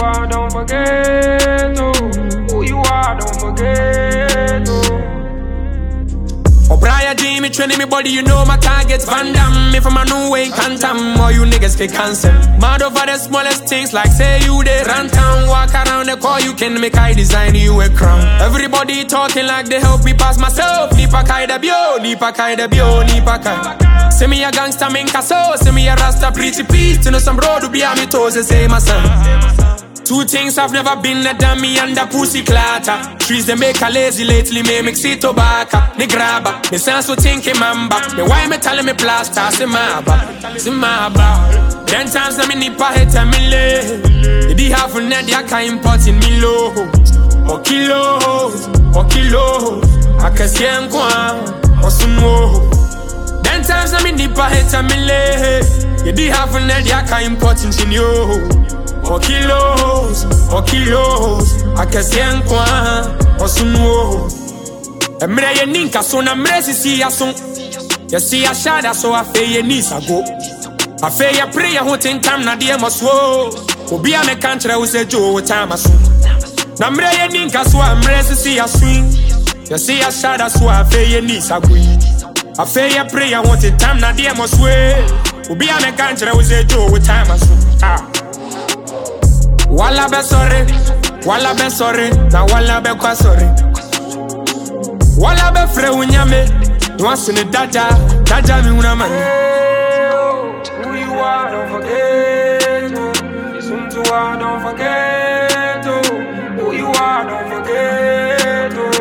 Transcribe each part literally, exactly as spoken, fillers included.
are, don't forget, oh. Who you are, don't forget, oh. O'Brien Jimmy training me body, you know my targets Van Damme, if I'm a new way, can't all you niggas can cancel. Mad over the smallest things like say you they run town, walk around the car, you can make I design you a crown. Everybody talking like they help me pass myself. Nipa kai da bio, nipa kai da bio, nipa kai. Say me a gangster minka so, say me a rasta pretty peace. To know some road to be a me toes, say my son. Two things I've never been a dummy and a pussy clatter. Trees they make a lazy lately, me mix it tobacco. Me grabber, me sense so thinking mamba. Me why me telling me plaster, say my ba, say my ba. Ten times na me nipa hate a me lay. They be half a net, ya can't import in me low. Or kilos, or kilos. I can see em kwa, or some more. Ten times na me nipa hate a me lay. They be half a net, ya can't import in you. Or kilos, or kilos. I can see en kwa, or some more. A mre ninka so na mre si si ya son. Ya see a shada so I feel your knees a go. I feel your prayer hunting time na dear must wo. Obi a me country who say Joe time aso. Na mre ninka so a mre si si ya swing. Ya see a shada so I feel your knees a go. I feel your prayer hunting time na dear must wo. Obi a me country who say Joe time aso. Ah. Walla be sorry, walla be sorry, na walla be kwa sorry. Walla be fre unyame, once in the dada, dada mi una man. Who you are, don't forget, oh. Soon to are, don't forget, oh. Who you are, don't forget, oh.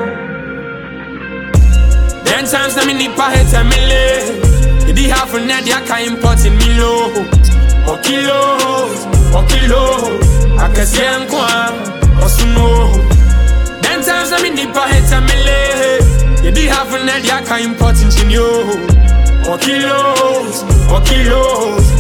Ten times na me nipa hate a me lay. You be half a net, ya can't import in me low. Or kilos, or kilos. I can see em kwa, or some more. Ten times I mean nipa hate a me lay. You be half a net, ya can't import in you. Or kilos, or kilos.